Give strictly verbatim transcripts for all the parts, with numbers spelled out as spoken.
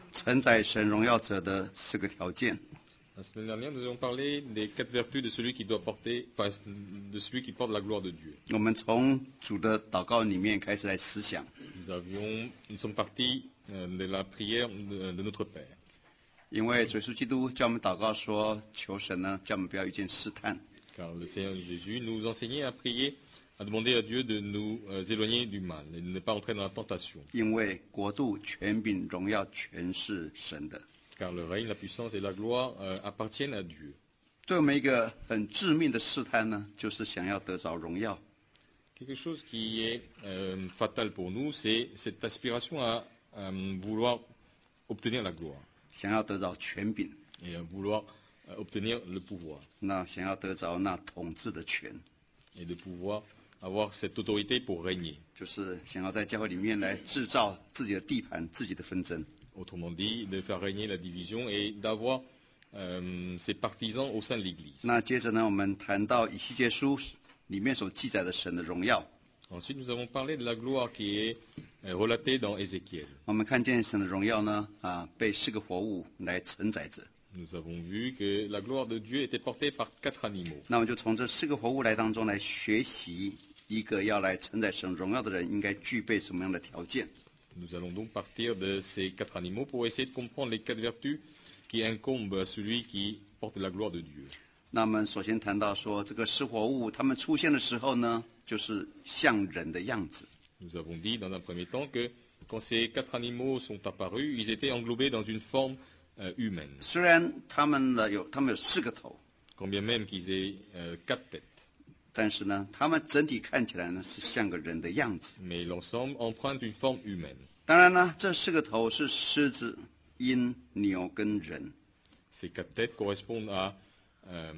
承载神荣耀者的四个条件。 La semaine dernière, nous avons parlé des quatre vertus de celui qui doit porter, enfin, de celui qui porte la gloire de Dieu. 我们从主的祷告里面开始来思想。 Nous avions, nous sommes partis de la prière de, de notre Père. 因为主耶稣基督叫我们祷告说，求神呢，叫我们不要遇见试探。 Car le Seigneur Jésus nous enseignait à prier, à demander à Dieu de nous euh, éloigner du mal et de ne pas entrer dans la tentation. 因为国度、权柄、荣耀全是神的。 Car le règne, la puissance et la gloire euh, appartiennent à Dieu. 对我们一个很致命的试探呢，就是想要得着荣耀。 Quelque chose qui est euh, fatal pour nous, c'est cette aspiration à, à vouloir obtenir la gloire. 想要得着权柄。 Et à vouloir euh, obtenir le pouvoir. 那想要得着那统治的权。 Et de pouvoir avoir cette autorité pour régner. 就是想要在教会里面来制造自己的地盘、自己的纷争。 Autrement dit, de faire régner la division et d'avoir euh, ses partisans au sein de l'Église. 那接着呢，我们谈到以西结书里面所记载的神的荣耀。 Ensuite, nous avons parlé de la gloire qui est euh, relatée dans Ézéchiel. 我们看见神的荣耀呢，啊，被四个活物来承载着。 Nous avons vu que la gloire de Dieu était portée par quatre animaux. 那我们就从这四个活物来当中来学习，一个要来承载神荣耀的人应该具备什么样的条件。 Nous allons donc partir de ces quatre animaux pour essayer de comprendre les quatre vertus qui incombent à celui qui porte la gloire de Dieu. 那么首先谈到说，这个四活物他们出现的时候呢，就是像人的样子。 Nous avons dit dans un premier temps que quand ces quatre animaux sont apparus, ils étaient englobés dans une forme euh, humaine. 虽然他们呢有他们有四个头， quand bien même qu'ils aient euh, quatre têtes. 但是呢，他们整体看起来呢是像个人的样子。 Mais l'ensemble emprunte une forme humaine. 当然呢，这四个头是狮子、鹰、牛跟人。 Ces quatre têtes correspondent à euh,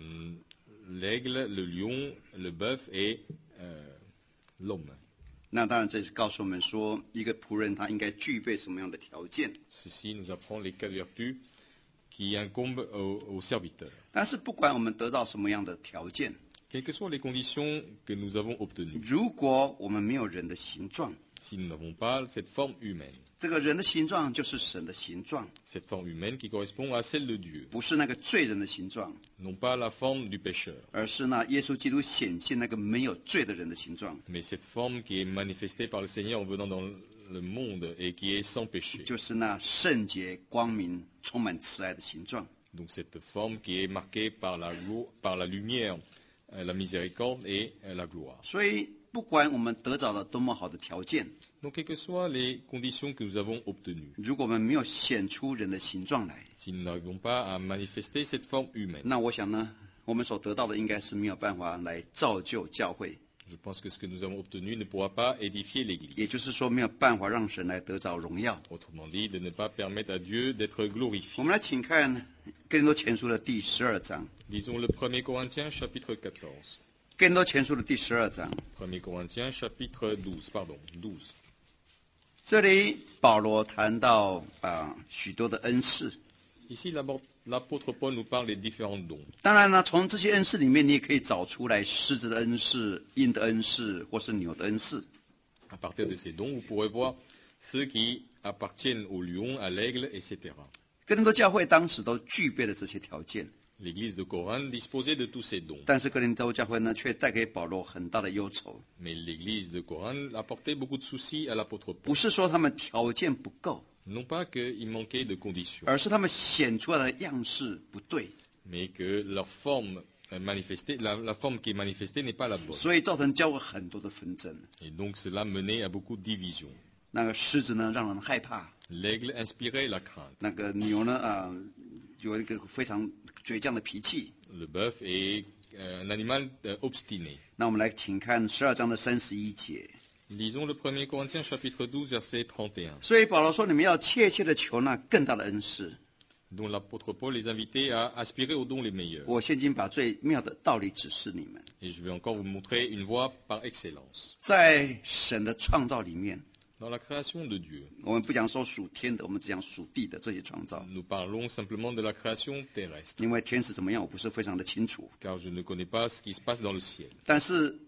l'aigle, le lion, le bœuf et euh, l'homme. 那当然，这是告诉我们说，一个仆人他应该具备什么样的条件。 Ceci nous apprend les quatre vertus qui incombent aux, aux serviteurs. 但是不管我们得到什么样的条件， Quelles que soient les conditions que nous avons obtenues, 如果我们没有人的形状， si nous n'avons pas cette forme humaine, 这个人的形状就是神的形状， cette forme humaine qui correspond à celle de Dieu, 不是那个罪人的形状， non pas la forme du pécheur, 而是那耶稣基督显现那个没有罪的人的形状， mais cette forme qui est manifestée par le Seigneur en venant dans le monde et qui est sans péché. 就是那圣洁、光明、充满慈爱的形状。 Donc cette forme qui est marquée par la, par la lumière, la miséricorde et la gloire. 所以，不管我们得着了多么好的条件， Donc quelles que soient les conditions que nous avons obtenues, 如果我们没有显出人的形状来， si nous n'arrivons pas à manifester cette forme humaine, 那我想呢，我们所得到的应该是没有办法来造就教会， je pense que ce que nous avons obtenu ne pourra pas édifier 也 l'Église. 就是说，没有办法让神来得着荣耀。 Autrement dit, de ne pas permettre à Dieu d'être 我 glorifié. 们来请看哥林多前书的第十二章。 Lisons le premier Corinthiens chapitre quatorze. 哥林多前书的第十二章， premier Corinthiens chapitre douze, pardon, douze. 这里保罗谈到啊、呃、许多的恩赐。 Ici, l'apôtre Paul nous parle des différents dons. 当然呢，从这些恩赐里面，你也可以找出来狮子的恩赐、鹰的恩赐，或是牛的恩赐。 À partir de ces dons, vous pourrez voir ceux qui appartiennent au lion, à l'aigle, et cetera. 哥林多教会当时都具备了这些条件， L'église de Corinthe disposait de tous ces dons. 但是哥林多教会呢，却带给保罗很大的忧愁。 Mais l'église de Corinthe apportait beaucoup de soucis à l'apôtre 不 Paul. 是说他们条件不够， Non pas qu'il manquait de conditions, 而是他们显出来的样式不对， mais que leur forme manifestée, la, la forme qui est manifestée n'est pas la bonne. 所以造成教会很多的纷争。 Et donc cela menait à beaucoup de divisions. 那个狮子呢，让人害怕； L'aigle inspirait la crainte. 那个牛呢，啊、呃，有一个非常倔强的脾气。 Le bœuf est euh, un animal euh, obstiné. 那我们来请看十二章的三十一节。 Lisons le premier Corinthiens chapitre douze, verset trente et un. 所以保罗说：“你们要切切的求那更大的恩赐。 Dont l'apôtre Paul les invitait à aspirer aux dons les meilleurs. 我现今把最妙的道理指示你们。 Et je vais encore vous montrer une voie par excellence. 在神的创造里面， Dans la création de Dieu, 我们不讲说属天的，我们只讲属地的这些创造。 nous parlons simplement de la création terrestre, 因为天使怎么样，我不是非常的清楚。 car je ne connais pas ce qui se passe dans le ciel. 但是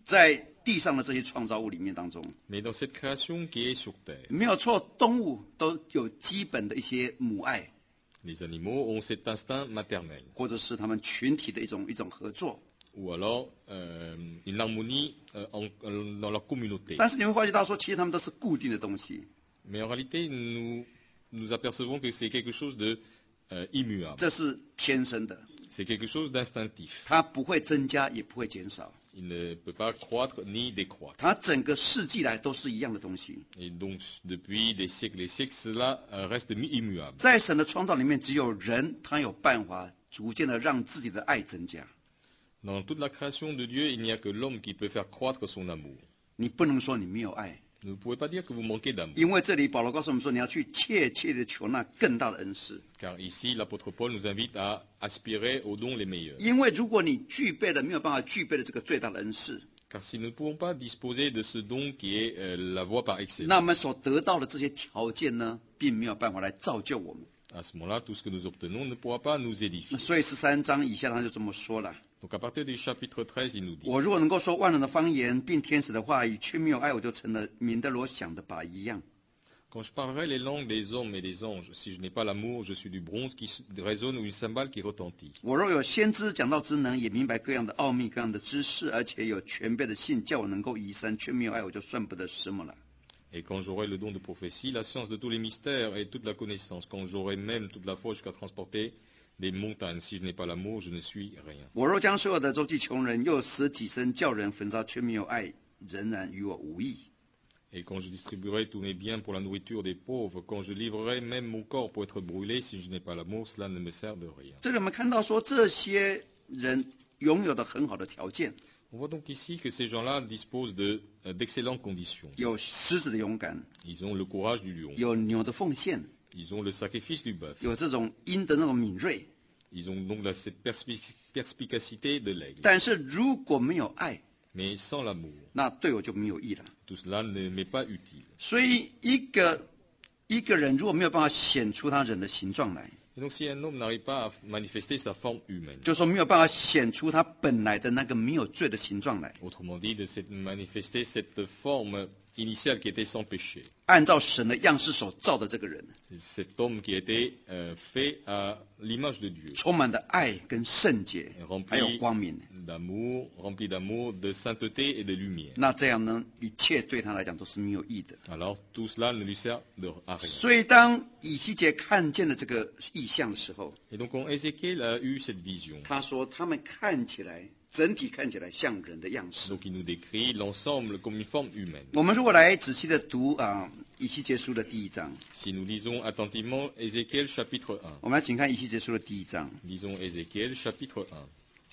在地上的这些创造物里面当中， Mais dans cette création qui est sur terre, 没有错，动物都有基本的一些母爱， les animaux ont cet instinct maternel, 或者是他们群体的一种一种合作。 ou alors euh, une harmonie euh, en- en- dans leur communauté. 但是你会发觉到说，其实他们都是固定的东西， Mais en réalité, nous nous apercevons que c'est quelque chose de euh, immuable, 这是天生的， c'est quelque chose d'instinctif. 它不会增加，也不会减少， Il ne peut pas croître ni décroître. 它整个世纪来都是一样的东西。 Et donc, depuis des siècles et siècles, cela euh, reste mi- immuable. 在神的创造里面，只有人他有办法逐渐的让自己的爱增加。 Dans toute la création de Dieu, il n'y a que l'homme qui peut faire croître son amour. 你不能说你没有爱， Vous ne pouvez pas dire que vous manquez d'amour, 因为这里保罗告诉我们说，你要去切切的求那更大的恩赐。 car ici, l'apôtre Paul nous invite à aspirer aux dons les meilleurs. 因为如果你具备了没有办法具备的这个最大的恩赐， Car si nous ne pouvons pas disposer de ce don qui est euh, la voie par 那 excellence, 我们所得到的这些条件呢，并没有办法来造就我们。 à ce moment-là, tout ce que nous obtenons ne pourra pas nous édifier. 所以十三章以下他就这么说了： Donc à partir du chapitre treize, il nous dit, 我如果能够说万人的方言，并天使的话语，却没有爱，我就成了明德罗想的靶一样。 quand je parlerai les langues des hommes et des anges, si je n'ai pas l'amour, je suis du bronze qui résonne ou une cymbale qui retentit. 我若有先知讲道之能，也明白各样的奥秘、各样的知识，而且有全备的信，叫我能够移山，却没有爱，我就算不得什么了。 Et quand j'aurai le don de prophétie, la science de tous les mystères et toute la connaissance, quand j'aurai même toute la foi jusqu'à transporter des montagnes, si je n'ai pas l'amour, je ne suis rien. 我若将所有的周济穷人，又使己身叫人焚烧，却没有爱，仍然与我无益。 Et quand je distribuerai tous mes biens pour la nourriture des pauvres, quand je livrerai même mon corps pour être brûlé, si je n'ai pas l'amour, cela ne me sert de rien. 这里我们看到说，这些人拥有的很好的条件， On voit donc ici que ces gens-là disposent de, euh, d'excellentes conditions. 有狮子的勇敢， Ils ont le courage du lion, 有牛的奉献， ils ont le sacrifice du bœuf, 有这种鹰的那种敏锐。 ils ont donc la- cette perspi- perspicacité de l'aigle. 但是如果没有爱， Mais sans l'amour, 那对我就没有益了。 tout cela ne m'est pas utile. 所以一个一个人如果没有办法显出他人的形状来， Et donc si un homme n'arrive pas à manifester sa forme humaine, 就说没有办法显出他本来的那个没有罪的形状来， autrement dit, de cette- manifester cette forme initiale qui était sans péché, 按照神的样式所造的这个人， cet homme qui a été euh, fait à l'image de Dieu, 充满的爱跟圣洁，还有 rempli 光明。 d'amour, rempli d'amour, de sainteté et de lumière. 那这样呢，一切对他来讲都是没有益的。 Alors tout cela ne lui sert de, à rien. 所以当以西结看见了这个意象的时候， Et donc quand Ézéchiel a eu cette vision, 他说他们看起来整体看起来像人的样式。 donc il nous décrit l'ensemble comme une forme humaine. 我们如果来仔细的读啊以西结书的第一章， Si nous lisons attentivement Ézéchiel chapitre un, 我们来请看以西结书的第一章， lisons Ézéchiel chapitre un.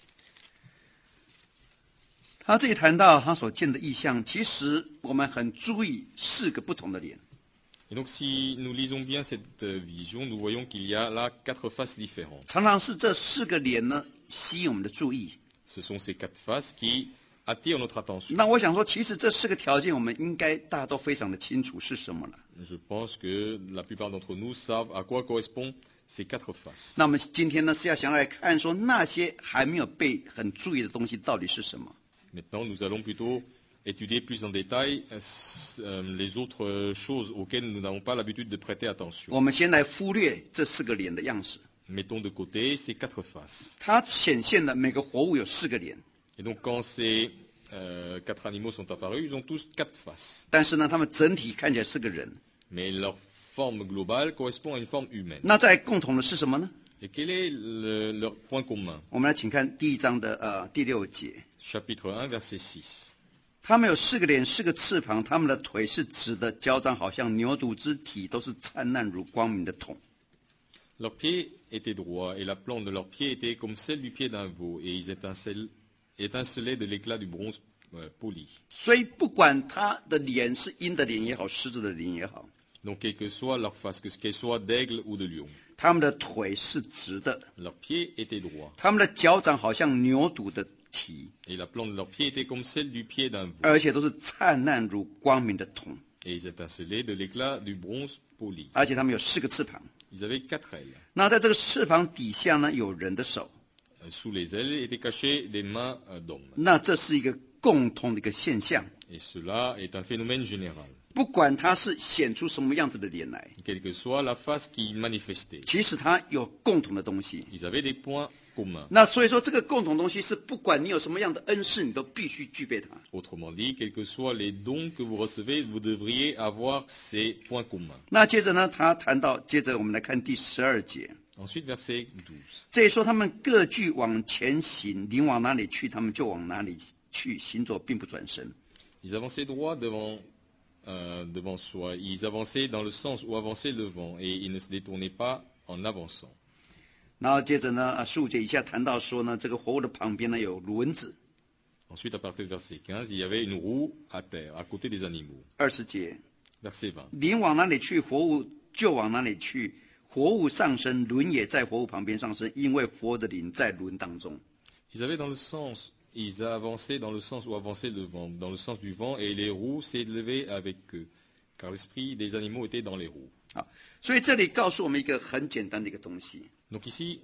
他这里谈到他所见的意象，其实我们很注意四个不同的脸。 Et donc si nous lisons bien cette euh, vision, nous voyons qu'il y a là quatre faces différentes. 常常是这四个脸呢吸引我们的注意。 Ce sont ces quatre faces qui attirent notre attention. 那我想说，其实这四个条件我们应该大家都非常的清楚是什么了。 Je pense que la plupart d'entre nous savent à quoi correspondent ces quatre faces. 那么今天呢是要想来看说那些还没有被很注意的东西到底是什么。 Maintenant, nous allons plutôt étudier plus en détail euh, les autres choses auxquelles nous n'avons pas l'habitude de prêter attention. 我们先来忽略这四个脸的样式。 Mettons de côté ces quatre faces. 它显现的每个活物有四个脸， Et donc quand ces euh, quatre animaux sont apparus, ils ont tous quatre faces. 但是呢，它们整体看起来是个人。 Mais leur forme globale correspond à une forme humaine. 那在共同的是什么呢？ Et quel est le- leur point commun? 我们来请看第一章的呃第六节， Chapitre un, verset six. 他们有四个脸，四个翅膀，他们的腿是直的，交张好像牛犊之体，都是灿烂如光明的铜。 Leurs pieds étaient droits, et la plante de leurs pieds était comme celle du pied d'un veau, et ils étincelaient, étincelaient de l'éclat du bronze euh, poli. 所以不管他的脸是鹰的脸也好，狮子的脸也好， Donc, quelle que soit leur face, que- qu'elle soit d'aigle ou de lion, 他们的腿是直的， leurs pieds étaient droits, 他们的脚掌好像牛犊的蹄， et la plante de leurs pieds était comme celle du pied d'un veau, 而且都是灿烂如光明的铜， et ils étincelaient de l'éclat du bronze poli. 而且他们有四个翅膀。 Ils avaient quatre ailes. 那在这个翅膀底下呢，有人的手， sous les ailes étaient cachées des mains d'hommes. 那这是一个共同的一个现象。 Et cela est un phénomène général. 不管他是显出什么样子的脸来， Quelle que soit la face qu'ils manifestaient, 其实他有共同的东西。 ils avaient des points communs. 那所以说，这个共同东西是不管你有什么样的恩赐，你都必须具备它。 Autrement dit, quels que soient les dons que vous recevez, vous devriez avoir ces points communs. 那接着呢，他谈到，接着我们来看第十二节， Ensuite, verset douze. 这里说他们各具往前行，灵往哪里去，他们就往哪里去，行走并不转身。 Ils avançaient droit devant, euh, devant soi. Ils avançaient dans le sens où avançait le vent, et ils ne se détournaient pas en avançant. 然后接着呢，啊，十五节以下谈到说呢，这个活物的旁边呢有轮子。 Ensuite, à partir du verset quinze, il y avait une roue à terre, à côté des animaux. 二十节， Verset vingt. 灵往哪里去，活物就往哪里去。活物上升，轮也在活物旁边上升，因为活的灵在轮当中。 Ils avaient dans le sens, ils avançaient dans le sens où avançait le vent, dans le sens du vent, et les roues s'élevaient avec eux, car l'esprit des animaux était dans les roues. 好，所以这里告诉我们一个很简单的一个东西。 Donc ici,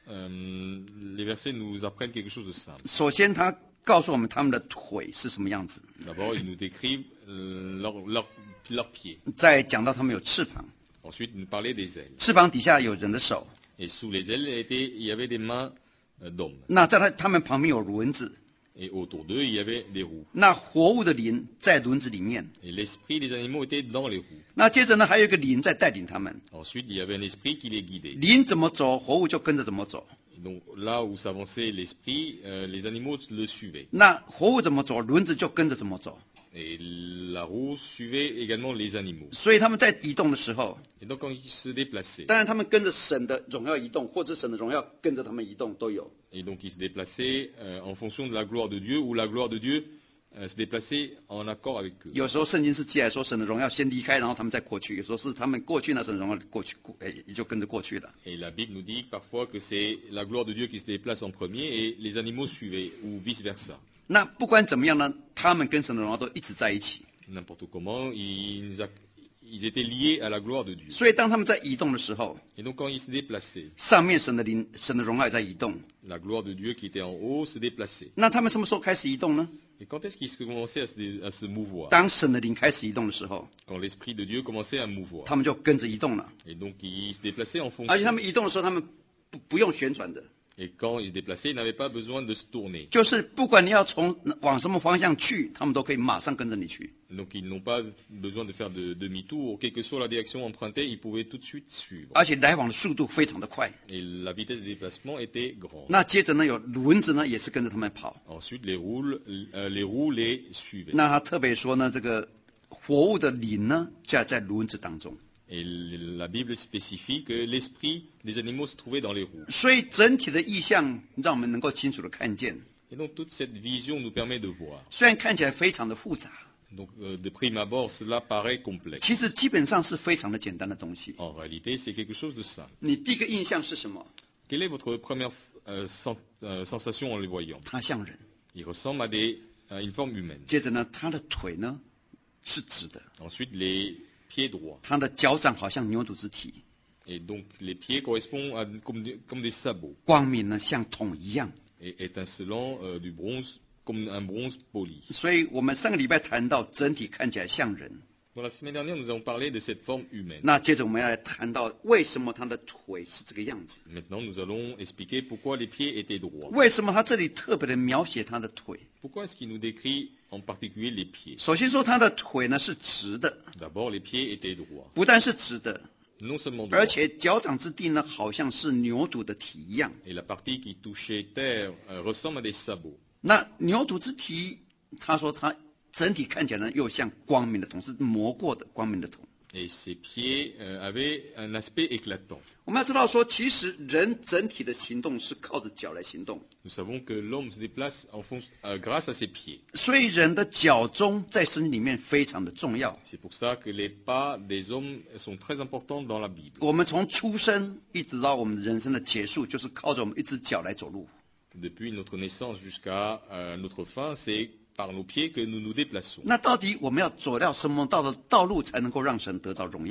euh, les versets nous apprennent quelque chose de simple. 首先，他告诉我们他们的腿是什么样子， D'abord, ils nous décrivent euh, leurs leur, leur pieds. 再讲到他们有翅膀， Ensuite, ils nous parlaient des ailes. 翅膀底下有人的手。 Et sous les ailes, étaient, il y avait des mains euh, d'hommes. 那在他他们旁边有轮子， Et autour d'eux, il y avait des roues. 那活物的灵在轮子里面。 Et l'esprit des animaux était dans les roues. 那接着呢，还有一个灵在带领他们， Ensuite, il y avait un esprit qui les guidait. 灵怎么走，活物就跟着怎么走。 Et donc là où s'avançait l'esprit, euh, les animaux le suivaient. 那活物怎么走，轮子就跟着怎么走。 Et la roue suivait également les animaux. 所以他们在移动的时候， Et donc quand ils se déplaçaient, 当然他们跟着神的荣耀移动，或者神的荣耀跟着他们移动都有。 et donc ils se déplaçaient euh, en fonction de la gloire de Dieu, ou la gloire de Dieu euh, se déplaçait en accord avec eux. 有时候圣经是记来说神的荣耀先离开，然后他们再过去；有时候是他们过去，那神的荣耀过去，哎，也就跟着过去了。 Et la Bible nous dit parfois que c'est la gloire de Dieu qui se déplace en premier et les animaux suivaient, ou vice-versa. 那不管怎么样呢，他们跟神的荣耀都一直在一起。 N'importe comment, ils, ac- ils étaient liés à la gloire de Dieu. 所以当他们在移动的时候， Et donc quand ils se déplaçaient, 上面神的灵、神的荣耀也在移动。 la gloire de Dieu qui était en haut se déplaçait. 那他们什么时候开始移动呢？ Et quand est-ce qu'ils commençaient à se, dé- à se mouvoir? 当神的灵开始移动的时候， Quand l'Esprit de Dieu commençait à mouvoir. 他们就跟着移动了。 Et donc ils se déplaçaient en 而且他 fonction. 们移动的时候，他们不不用旋转的， Et quand ils se déplaçaient, ils n'avaient pas besoin de se tourner. 就是不管你要从往什么方向去，他们都可以马上跟着你去。 Donc ils n'ont pas besoin de faire de demi-tour. Quelle que soit la direction empruntée, ils pouvaient tout de suite suivre. 而且来往的速度非常的快。 Et la vitesse de déplacement était grande. 那接着呢，有轮子呢也是跟着他们跑。 Ensuite, les roues, euh, les roues les suivaient. 那他特别说呢，这个活物的灵呢，就在轮子当中。 Et la Bible spécifie que l'esprit des animaux se trouvait dans les roues. 所以整体的意象让我们能够清楚的看见， Et donc toute cette vision nous permet de voir. 虽然看起来非常的复杂， Donc euh, de prime abord, cela paraît complexe. 其实基本上是非常的简单的东西。 En réalité, c'est quelque chose de simple. 你第一个印象是什么？ Quelle est votre première euh, sen- euh, sensation en les voyant? 它像人。 Ils ressemblent à, des, à une forme humaine. 接着呢，他的腿呢是直的， Ensuite, les pieds droits. 他的脚掌好像牛犊之体， Et donc les pieds correspondent à, comme, des, comme des sabots. 光明呢像铜一样。 Et étincelant euh, du bronze, comme un bronze poli. 所以我们上个礼拜谈到整体看起来像人， Dans la semaine dernière, nous avons parlé de cette forme humaine. 那接着我们要来谈到为什么他的腿是这个样子， Maintenant, nous allons expliquer pourquoi les pieds étaient droits. 为什么他这里特别的描写他的腿。 Pourquoi est-ce qu'il nous décrit en particulier les pieds? 首先说他的腿呢是直的， D'abord, les pieds étaient droits. 不但是直的， Non seulement 而 droits. 且脚掌之地呢好像是牛犊的体一样。 Et la partie qui touchait terre euh, ressemble à des sabots. 那牛犊之体，他说他整体看起来呢又像光明的铜，是磨过的光明的铜。 Et ses pieds euh, avaient un aspect éclatant. 我们要知道说，其实人整体的行动是靠着脚来行动， Nous savons que l'homme se déplace en fon- euh, grâce à ses pieds. 所以人的脚中在圣经里面非常的重要。 C'est pour ça que les pas des hommes sont très importants dans la Bible. 我们从出生一直到我们人生的结束，就是靠着我们一只脚来走路。 Depuis notre naissance jusqu'à euh, notre fin, c'est par nos pieds que nous nous déplaçons. 那到底我们要走到什么道的道路才能够让神得到荣耀？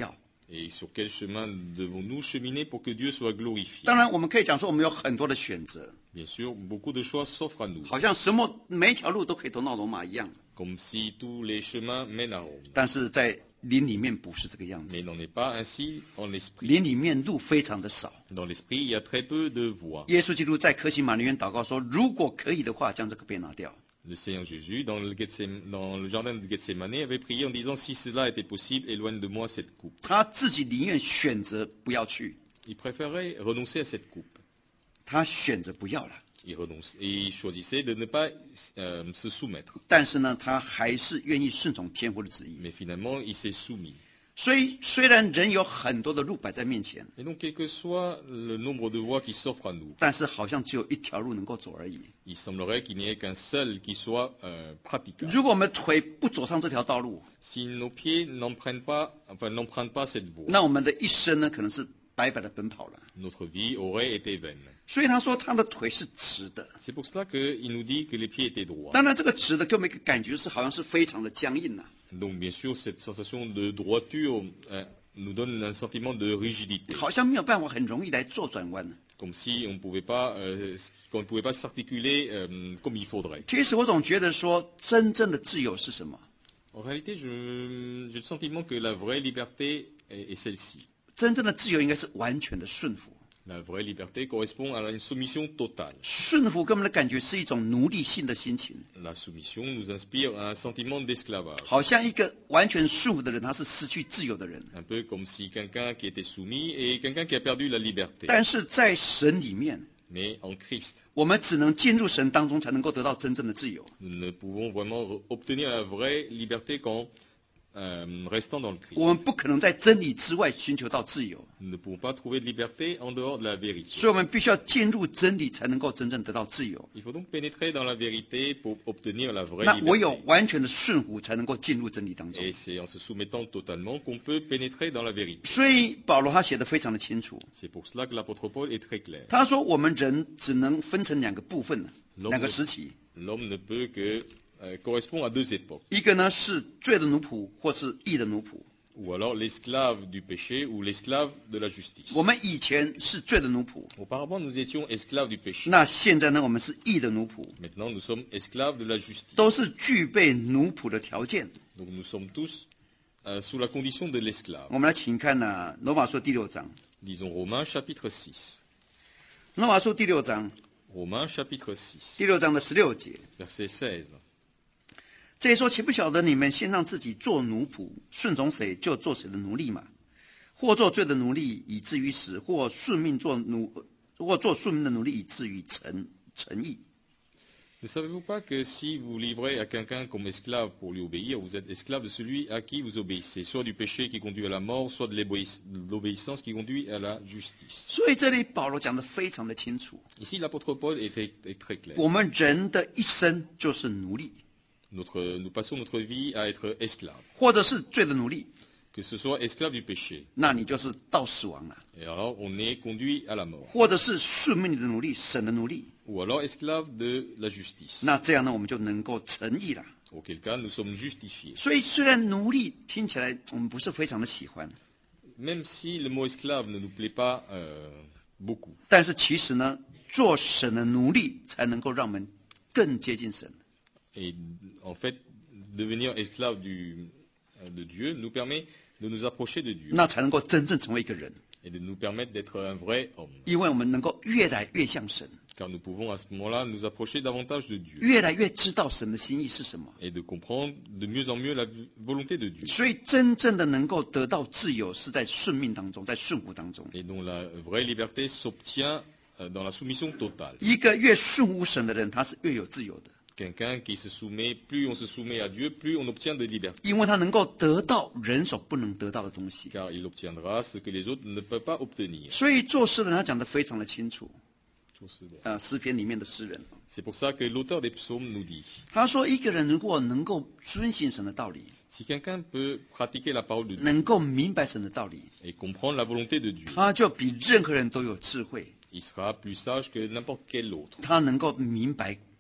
Et sur quel chemin devons-nous cheminer pour que Dieu soit glorifié? 当然，我们可以讲说我们有很多的选择， Bien sûr, beaucoup de choix s'offrent à nous, 好像什么每一条路都可以通到罗马一样。 comme si tous les chemins mènent à Rome. 但是在灵里面不是这个样子， Mais il n'en est pas ainsi en l'esprit. 灵里面路非常的少。 Dans l'esprit, il y a très peu de voies. 耶稣基督在客西马尼园祷告说：“如果可以的话，将这个杯拿掉。” Le Seigneur Jésus, dans le, Gethsém- dans le jardin de Gethsemane, avait prié en disant, si cela était possible, éloigne de moi cette coupe. 他自己宁愿选择不要去， Il préférait renoncer à cette coupe. 他选择不要了。 Il, renonce, et il choisissait de ne pas euh, se soumettre. 但是呢，他还是愿意顺从天父的旨意。 Mais finalement, il s'est soumis. 所以，虽然人有很多的路摆在面前， Et donc, quel que soit le nombre de voies qui s'offrent à nous, 但是好像只有一条路能够走而已。 il semblerait qu'il n'y ait qu'un seul qui soit euh, praticable. 如果我们腿不走上这条道路， Si nos pieds n'empruntent pas, enfin, n'empruntent pas cette voie, 那我们的一生呢，可能是白白的奔跑了。 notre vie aurait été vaine. 所以他说他的腿是直的。 C'est pour cela qu'il nous dit que les pieds étaient droits. 当然，这个直的给我们一个感觉是好像是非常的僵硬呐、啊。 Donc, bien sûr, cette sensation de droiture euh, nous donne un sentiment de rigidité, 好像没有办法很容易来做转弯。 comme si on ne pouvait pas, euh, qu'on ne pouvait pas s'articuler euh, comme il faudrait. 其实我总觉得说，真正的自由是什么？ En réalité, je- j'ai le sentiment que la vraie liberté est, est celle-ci. 真正的自由应该是完全的顺服。 La vraie liberté correspond à une soumission totale. 顺服给我们的感觉是一种奴隶性的心情， La soumission nous inspire un sentiment d'esclavage, 好像一个完全顺服的人，他是失去自由的人。 un peu comme si quelqu'un qui était soumis et quelqu'un qui a perdu la liberté. 但是在神里面， Mais en Christ, 我们只能进入神当中，才能够得到真正的自由。 nous ne pouvons vraiment obtenir la vraie liberté qu'en euh, restant dans le Christ. 我们不可能在真理之外寻求到自由， Nous ne pouvons pas trouver de liberté en dehors de la vérité. 所以我们必须要进入真理，才能够真正得到自由。 Il faut donc pénétrer dans la vérité pour obtenir la vraie 那唯有 liberté. 完全的顺服，才能够进入真理当中。 Et c'est en se soumettant totalement qu'on peut pénétrer dans la vérité. 所以保罗他写的非常的清楚， C'est pour cela que l'apôtre Paul est très clair. 他说我们人只能分成两个部分呢， L'homme 两个 ne, 时期， l'homme ne peut que euh, correspond à deux époques. 一个呢是罪的奴仆，或是义的奴仆。 Ou alors l'esclave du péché ou l'esclave de la justice. 我们以前是罪的奴仆， Auparavant, nous étions esclaves du péché. 那现在呢，我们是义的奴仆， Maintenant, nous sommes esclaves de la justice. 都是具备奴仆的条件。 Donc nous sommes tous euh, sous la condition de l'esclave. 我们来请看呢、罗马书第六章， Lisons Romains chapitre six. 罗马书第六章， Romains chapitre six, 第六章的十六节， verset seize. 这里说：岂不晓得你们先让自己做奴仆，顺从谁就做谁的奴隶嘛？或做罪的奴隶，以至于死；或顺命做奴，或做顺命的奴隶，以至于成成义。 Ne savez-vous pas que si vous livrez à quelqu'un comme esclave pour lui obéir, vous êtes esclave de celui à qui vous obéissez, soit du péché qui conduit à la mort, soit de l'obéis- de l'obéissance qui conduit à la justice. 所以这里保罗讲得非常的清楚， Ici, l'apôtre Paul est très, est très clair. 我们人的一生就是奴隶， Notre, nous passons notre vie à être esclaves, 或者是罪的奴隶， que ce soit esclave du péché. 那你就是到死亡了； Et alors, on est conduit à la mort. 或者是顺命的奴隶，神的奴隶， Ou alors esclave de la justice. 那这样呢，我们就能够成义了。 Auquel cas, nous sommes justifiés. 所以虽然奴隶听起来我们不是非常的喜欢， Même si le mot esclave ne nous plaît pas euh, beaucoup. 但是其实呢，做神的奴隶才能够让我们更接近神。 Et en fait, devenir esclave du, euh, de Dieu nous permet de nous approcher de Dieu 那才能够真正成为一个人， et de nous permettre d'être un vrai homme. 因为我们能够越来越像神， Car nous pouvons à ce moment-là nous approcher davantage de Dieu 越来越知道神的心意是什么。 et de comprendre de mieux en mieux la volonté de Dieu. 所以真正的能够得到自由，是在顺命当中，在顺服当中。 Et dont la vraie liberté s'obtient euh, dans la soumission totale. 一个越顺服神的人，他是越有自由的， Quelqu'un qui se soumet, plus on se soumet à Dieu, plus on obtient de liberté. 因为他能够得到人所不能得到的东西。 Car il obtiendra ce que les autres ne peuvent pas obtenir. 所以做诗人他讲得非常的清楚，呃，诗篇里面的诗人， C'est pour ça que l'auteur des psaumes nous dit, 他说一个人如果能够遵行神的道理， si quelqu'un peut pratiquer la parole de Dieu 能够明白神的道理， et comprendre la volonté de Dieu, 他就比任何人都有智慧， il sera plus sage que n'importe quel autre. 他能够明白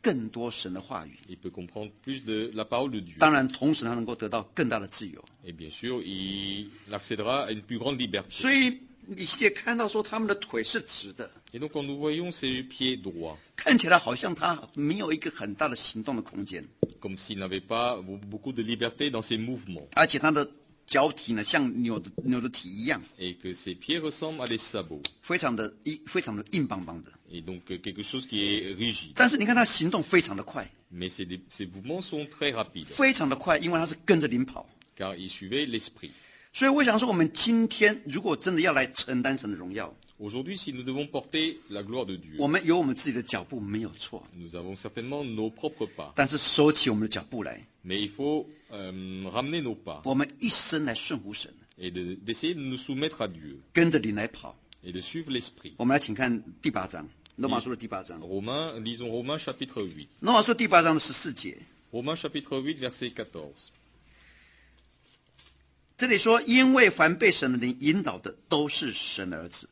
更多神的话语。 il peut comprendre plus de la parole de Dieu. 当然，同时他能够得到更大的自由。 Et bien sûr, il accédera à une plus grande liberté. 所以你也看到说他们的腿是直的， Et donc quand nous voyons ses pieds droits, 看起来好像他没有一个很大的行动的空间， comme s'il n'avait pas beaucoup de liberté dans ses mouvements, 而且他的脚体呢像牛的牛的蹄一样， et que ses pieds ressemblent à des sabots, 非常的硬，非常的硬邦邦的。 et donc quelque chose qui est rigide. 但是你看他行动非常的快， Mais ses, ses mouvements sont très rapides, 非常的快，因为他是跟着灵跑。 car il suivait l'esprit. 所以我想说，我们今天如果真的要来承担神的荣耀， Aujourd'hui, si nous devons porter la gloire de Dieu, 我们有我们自己的脚步没有错， nous avons certainement nos propres pas, 但是收起我们的脚步来， mais il faut euh, ramener nos pas 我们一生来顺服神， et de- d'essayer de nous soumettre à Dieu 跟着灵来跑。 et de suivre l'esprit. 我们来请看第八章，罗马书的第八章， Romains, lisons Romains chapitre huit. 罗马书第八章的十四节， Romains chapitre huit, verset quatorze. 这里说，因为凡被神的灵引导的，都是神的儿子。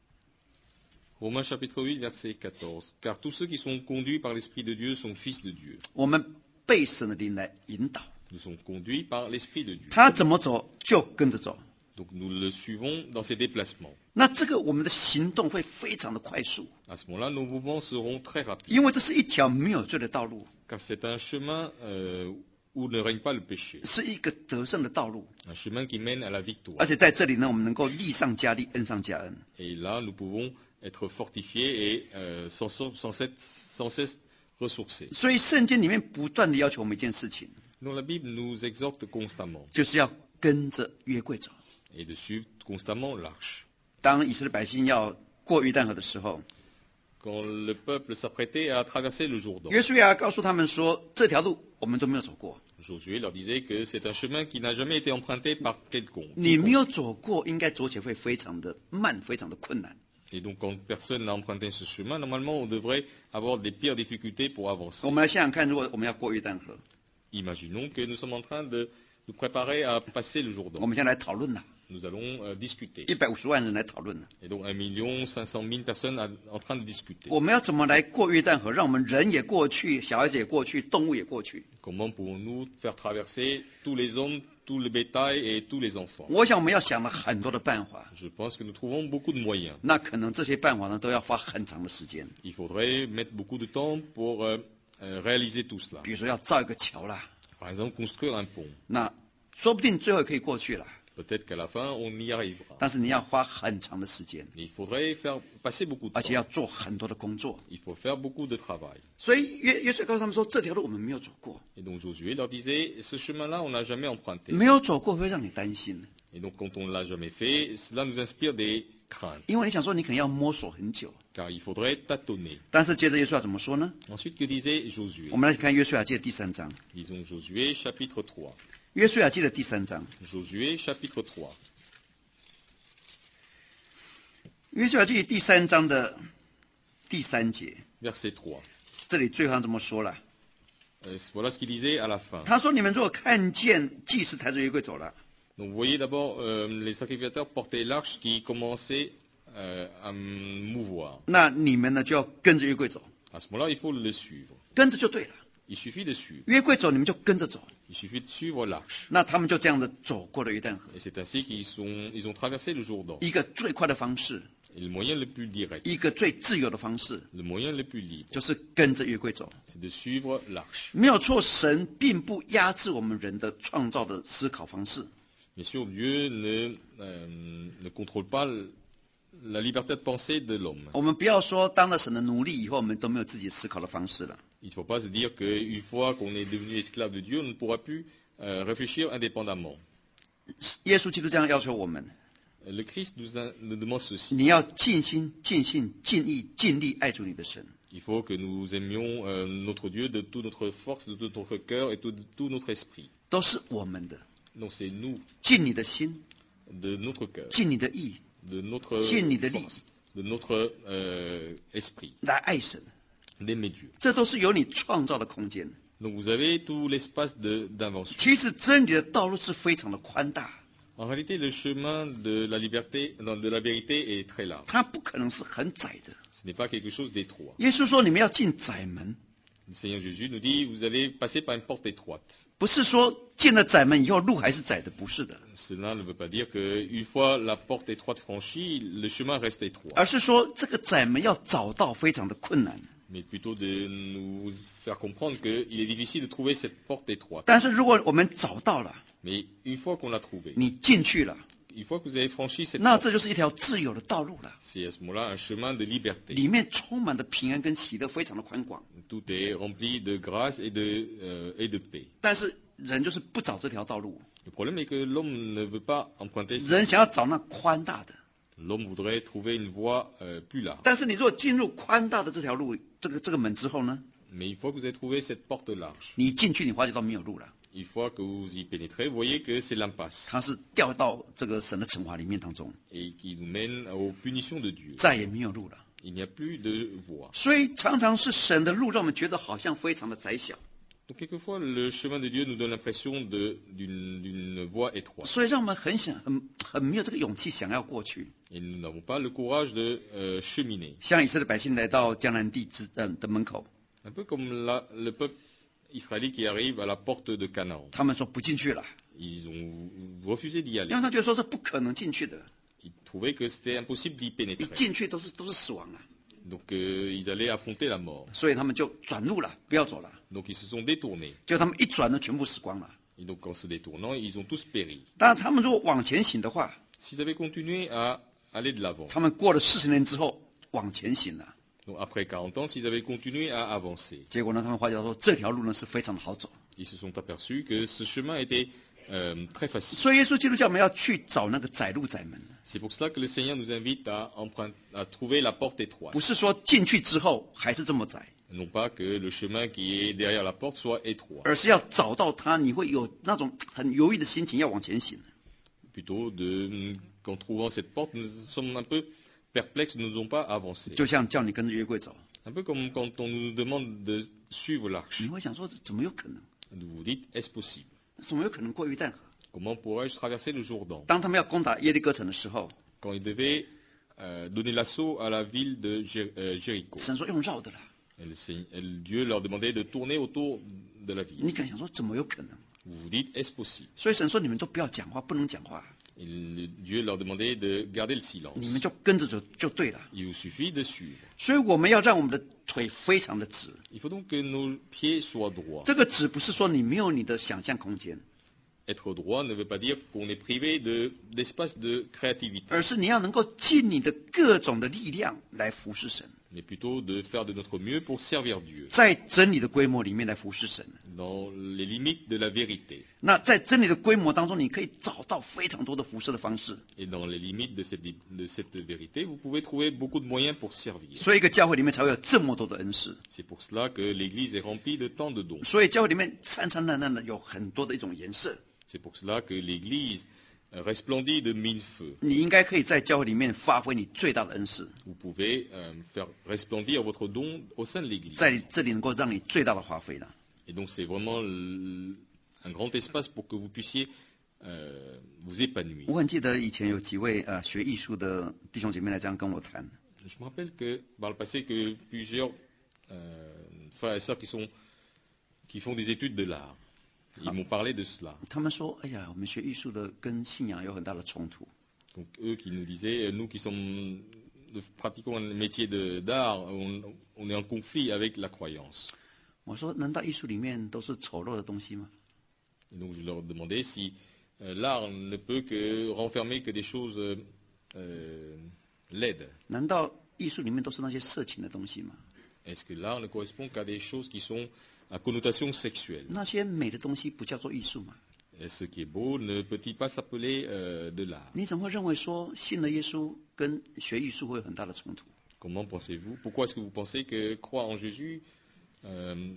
Romains chapitre huit, verset quatorze. Car tous ceux qui sont conduits par l'Esprit de Dieu sont fils de Dieu. 我们被神的灵来引导， Nous sommes conduits par l'Esprit de Dieu. 他怎么走就跟着走。 Donc nous le suivons dans ses déplacements. 那这个我们的行动会非常的快速， À ce moment-là, nos mouvements seront très rapides. 因为这是一条没有罪的道路， Car c'est un chemin euh, où ne règne pas le péché. 是一个得胜的道路。 Un chemin qui mène à la victoire. 而且在这里呢，我们能够力上加力，恩上加恩。 Et là, nous pouvons être fortifiés et euh, sans, sans, sans, être- sans cesse ressourcés. 所以圣经里面不断的要求我们一件事情， Donc la Bible nous exhorte constamment 就是要跟着约柜走。 et de suivre constamment l'arche. 当以色列百姓要过约旦河的时候， Quand le peuple s'apprêtait à traverser le Jourdain, 约书亚告诉他们说，这条路我们都没有走过， Josué leur disait que c'est un chemin qui n'a jamais été emprunté par quelconque. 你没有走过，应该走起来会非常的慢，非常的困难。 Et donc quand personne n'a emprunté ce chemin, normalement on devrait avoir des pires difficultés pour avancer. 我们来想想看，如果我们要过约旦河， Imaginons que nous sommes en train de nous préparer à passer le Jourdain. 我们现在来讨论了， Nous allons euh, discuter. 一百五十万人来讨论了， Et donc un million cinq cent mille personnes à- en train de discuter. 我们要怎么来过约旦河，让我们人也过去，小孩子也过去，动物也过去？ Comment pouvons-nous faire traverser tous les hommes, tout le bétail et tous les enfants? 我想我们要想了很多的办法， Je pense que nous trouvons beaucoup de moyens. 那可能这些办法呢都要花很长的时间， Il faudrait mettre beaucoup de temps pour euh, euh, réaliser tout cela. 比如说要造一个桥啦， Par exemple, construire un pont. 那说不定最后可以过去了， Peut-être qu'à la fin, on y arrivera. 但是你要花很长的时间， Mais il faudrait faire passer beaucoup de 而且要 temps. 做很多的工作。 Il faut faire beaucoup de travail. 所以约约瑟告诉他们说，这条路我们没有走过， Et donc Josué leur disait, ce chemin-là, on n'a jamais emprunté. 没有走过会让你担心， Et donc quand on ne l'a jamais fait, cela nous inspire des craintes. 因为你想说你可能要摸索很久。 Car il faudrait tâtonner. 但是接着约书亚怎么说呢？ Ensuite, que disait Josué? 我们来看约书亚记的第三章， Lisons Josué chapitre trois. 约书亚记的第三章， Josué chapitre trois. 约书亚记第三章的第三节， Verset trois. 这里最后这么说了， Euh, voilà ce qu'il disait à la fin. 他说：“你们如果看见祭司抬着约柜走了， Donc vous voyez d'abord, euh, les sacrificateurs portaient l'arche qui commençait euh, à mouvoir. 那你们呢就要跟着约柜走， À ce moment-là, il faut le suivre. 跟着就对了。 Il suffit de suivre. 约柜走，你们就跟着走。 Il suffit de suivre l'arche. 那他们就这样的走过了约旦河， Et c'est ainsi qu'ils sont, ils ont traversé le Jourdain. 一个最快的方式， Et le moyen le plus direct, 一个最自由的方式， le moyen le plus libre, 就是跟着约柜走。 c'est de suivre l'arche. 没有错，神并不压制我们人的创造的思考方式， Bien sûr, Dieu ne, euh, ne contrôle pas le- la liberté de penser de l'homme. 我们不要说当了神的奴隶以后，我们都没有自己思考的方式了。 Il ne faut pas se dire qu'une fois qu'on est devenu esclave de Dieu, on ne pourra plus euh, réfléchir indépendamment. 耶稣基督这样要求我们： Le Christ nous, a- nous demande ceci. 你要尽心、尽性、尽意、尽力爱主你的神。 Il faut que nous aimions euh, notre Dieu de toute notre force, de tout notre cœur et tout, de tout notre esprit. 都是我们的， Donc c'est nous, 尽你的心， de notre cœur, 尽你的意， de notre 尽你的力 force, de notre euh, esprit, 来爱神， d'aimer Dieu. 这都是由你创造的空间。 Donc vous avez tout l'espace de- d'invention. 其实真理的道路是非常的宽大， En réalité, le chemin de la liberté, non, de la vérité est très large. 它不可能是很窄的。 Ce n'est pas quelque chose d'étroit. 耶稣说：“你们要进窄门， Le Seigneur Jésus nous dit, vous allez passer par une porte étroite. 不是说进了窄门以后路还是窄的，不是的， Cela ne veut pas dire qu'une fois la porte étroite franchie, le chemin reste étroit. 而是说这个窄门要找到非常的困难。 Mais plutôt de nous faire comprendre qu'il est difficile de trouver cette porte étroite. 但是如果我们找到了， Mais une fois qu'on l'a trouvée, 你进去了， une fois que vous avez franchi cette 那 porte, 这就是一条自由的道路了， c'est à ce moment-là un chemin de liberté. 里面充满的平安跟喜乐，非常的宽广。 Tout est rempli de grâce et de, euh, et de paix. 但是人就是不找这条道路， Le problème est que l'homme ne veut pas emprunter ça. 人想要找那宽大的。 L'homme voudrait trouver une voie euh, plus large. 但是你如果进入宽大的这条路，这个这个门之后呢， Mais une fois que vous avez trouvé cette porte large, 你进去你发觉到没有路了， une fois que vous y pénétrez, vous voyez que c'est l'impasse 它是掉到这个神的惩罚里面当中， et qui nous mène aux punitions de Dieu. 再也没有路了。 Il n'y a plus de voie. 所以常常是神的路让我们觉得好像非常的窄小， Donc quelquefois, le chemin de Dieu nous donne l'impression de- d'une d'une voie étroite. 所以让我们很想很很没有这个勇气想要过去。 Et nous n'avons pas le courage de euh, cheminer. 像以色列百姓来到迦南地之嗯的门口， Un peu comme la- le peuple israélite qui arrive à la porte de Canaan. 他们说不进去了， Ils ont refusé d'y 因 aller. 为他觉得说这不可能进去的， Ils trouvaient que c'était impossible d'y 一 pénétrer. 进去都是都是死亡了， Donc euh, ils allaient affronter la mort. 所以他们就转路了，不要走了。 Donc ils se sont détournés. 就他们一转呢，全部死光了。 Et donc en se détournant, ils ont tous péri. 当然，他们如果往前行的话， S'ils avaient continué à aller de l'avant, 他们过了四十年之后往前行了， donc après quarante ans, s'ils avaient continué à avancer, 结果呢，他们发觉说这条路呢是非常的好走。 ils se sont aperçus que ce chemin était euh, très facile. 所以耶稣基督教我们要去找那个窄路窄门， C'est pour cela que le Seigneur nous invite à, emprunter, à trouver la porte étroite. 不是说进去之后还是这么窄， Non pas que le chemin qui est derrière la porte soit étroit, 而是要找到它，你会有那种很犹豫的心情要往前行。 plutôt de, qu'en trouvant cette porte, nous sommes un peu perplexes, nous n'osons pas avancer. 就像叫你跟着约柜走， Un peu comme quand on nous demande de suivre l'arche. 你会想说怎么有可能？ Vous vous dites, est-ce possible? 怎么有可能过约旦河？ Comment pourrais-je traverser le Jourdain? 当他们要攻打耶利哥城的时候， Quand ils devaient euh, donner l'assaut à la ville de Jé- euh, Jéricho, 神说用绕的啦。 et le Seigneur- et le Dieu leur demandait de tourner autour de la ville. 你敢想说怎么有可能？ Vous vous dites, est-ce possible? 所以神说你们都不要讲话，不能讲话， Et le- Dieu leur demandait de garder le silence. 你们就跟着走就对了。 Il vous suffit de suivre. 所以我们要让我们的腿非常的直。 Il faut donc que nos pieds soient droits. 这个直不是说你没有你的想象空间， Être droit ne veut pas dire qu'on est privé de- d'espace de créativité, 而是你要能够尽你的各种的力量来服侍神， mais plutôt de faire de notre mieux pour servir Dieu, 在真理的规模里面来服侍神。 dans les limites de la vérité. 那在真理的规模当中，你可以找到非常多的服侍的方式。 Et dans les limites de cette, de cette vérité, vous pouvez trouver beaucoup de moyens pour servir. 所以一个教会里面才会有这么多的恩赐， C'est pour cela que l'Église est remplie de tant de dons. 所以教会里面灿灿烂烂的有很多的一种颜色。 C'est pour cela que l'Église resplendit de mille feux. 你应该可以在教会里面发挥你最大的恩赐， Vous pouvez euh, faire resplendir votre don au sein de l'Église. 在这里能够让你最大的发挥了。 Et donc c'est vraiment l- un grand espace pour que vous puissiez euh, vous épanouir. 我很记得以前有几位呃学艺术的弟兄姐妹来这样跟我谈， Je me rappelle que par le passé que plusieurs euh, frères et sœurs qui sont qui font des études de l'art, ils m'ont parlé de cela. 他们说：“哎呀，我们学艺术的跟信仰有很大的冲突。 Donc eux qui nous disaient, nous qui sommes nous pratiquons un métier de- d'art, on, on est en conflit avec la croyance. ” 我说：“难道艺术里面都是丑陋的东西吗？ Et donc je leur demandais si euh, l'art ne peut que renfermer que des choses euh, euh, laides. 难道艺术里面都是那些色情的东西吗？ Est-ce que l'art ne correspond qu'à des choses qui sont à connotation sexuelle? 那些美的东西不叫做艺术吗？ Et ce qui est beau ne peut-il pas s'appeler euh, de l'art? 你怎么会认为说信了耶稣跟学艺术会有很大的冲突？ Comment pensez-vous? Pourquoi est-ce que vous pensez que croire en Jésus euh,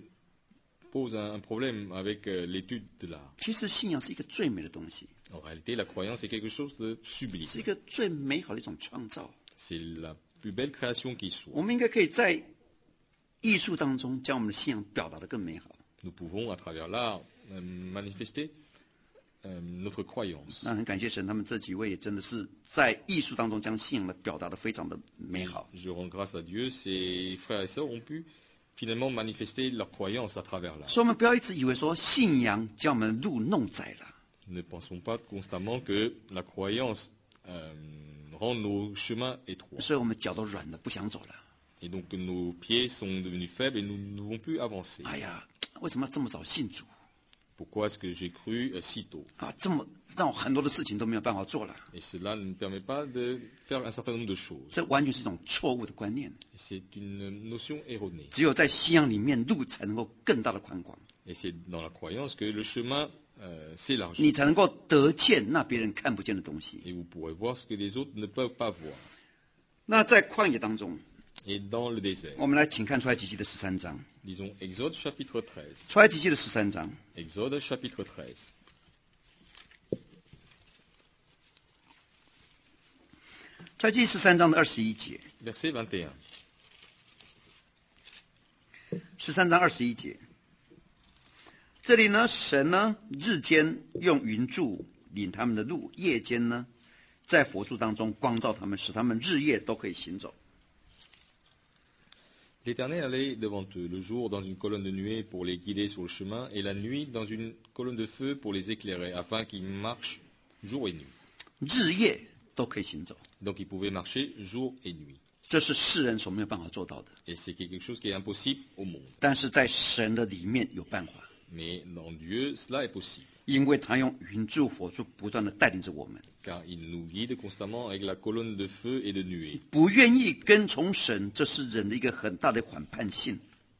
pose un, un problème avec euh, l'étude de l'art? 其实信仰是一个最美的东西， En réalité, la croyance est quelque chose de sublime. 是一个最美好的一种创造。 C'est la plus belle création qui soit. 我们应该可以在艺术当中将我们的信仰表达得更美好。 Nous pouvons, à travers l'art, euh, manifester euh, notre croyance. 那很感谢神，他们这几位也真的是在艺术当中将信仰的表达得非常的美好。 Je rends grâce à Dieu. Ces frères et sœurs ont pu finalement manifester leur croyance à travers là. 所以我们不要一直以为说信仰将我们的路弄窄了。 Ne pensons pas constamment que la croyance euh, rend nos chemins étroits. 所以我们脚都软了，不想走了。 Et donc nos pieds sont devenus faibles et nous ne pouvons plus avancer. 哎呀，为什么要这么早信主？ Pourquoi est-ce que j'ai cru euh, si tôt? 啊，这么让我很多的事情都没有办法做了。 Et cela ne me permet pas de faire un certain nombre de choses. 这完全是一种错误的观念。 Et c'est une notion erronée. 只有在信仰里面，路才能够更大的宽广， Et c'est dans la croyance que le chemin euh, s'élargit. 你才能够得见那别人看不见的东西。 Et vous pourrez voir ce que les autres ne peuvent pas voir. 那在旷野当中， Et dans le désert, 我们来请看出埃及记的十三章。 disons Exode chapitre treize. 出埃及记的十三章， Exode chapitre treize. 出埃及记十三章的二十一节， Verset vingt et un. 十三章二十一节，这里呢，神呢日间用云柱领他们的路，夜间呢在佛柱当中光照他们，使他们日夜都可以行走。 L'Éternel allait devant eux, le jour dans une colonne de nuée pour les guider sur le chemin, et la nuit dans une colonne de feu pour les éclairer, afin qu'ils marchent jour et nuit. 日夜都可以行走， Donc ils pouvaient marcher jour et nuit. 这是世人所没有办法做到的。 Et c'est quelque chose qui est impossible au monde. 但是在神的里面有办法， Mais dans Dieu, cela est possible, 因为他用云柱火柱不断的带领着我们。 car il nous guide constamment avec la colonne de feu et de nuée. 不愿意跟从神，这是人的一个很大的反叛性。